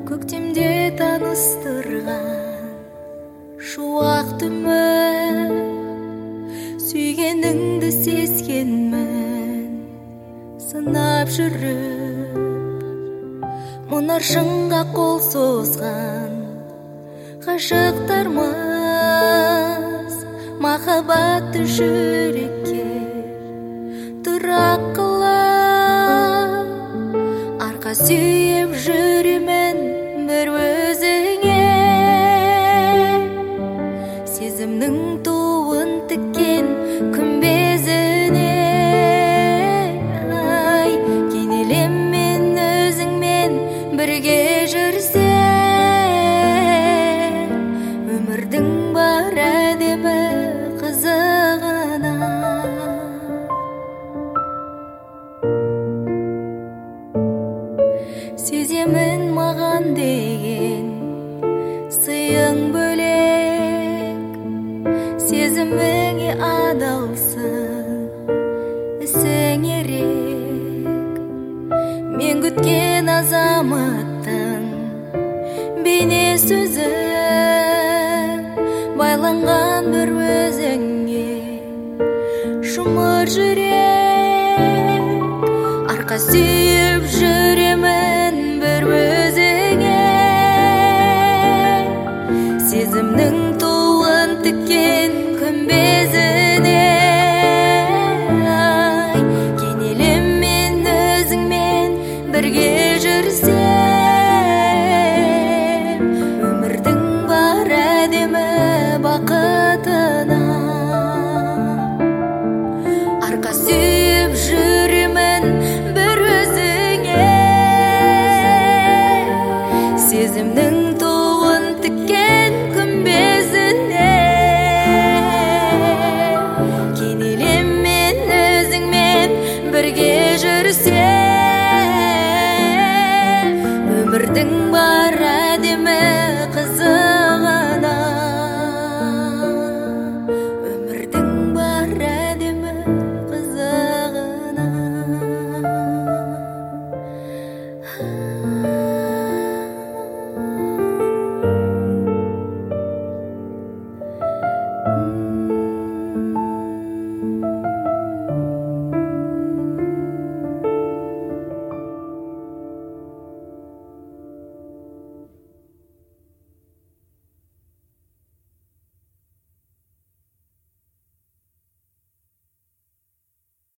Көктемде таныстырған шуақ түмін, сүйгеніңді сезгенмін, сынап жүріп мұнар шыңға қол созған ғашықтармыз. Махаббатты жүрекке тұрақ қылып, арқа сүйіп жүремін бір өзіңе. Сезімнің туын тіккен күмбезіне кенелем мен өзіңмен бірге жүрсе, өмірдің бар әдемі қызығына. Сеземін маған деген сыйың бөлек, сезіміңе адалсың, ісің ерек. Мен күткен азаматтың бейне сөзі, байланған бір өзіңе жұмыр жүрек, арқа сүйіп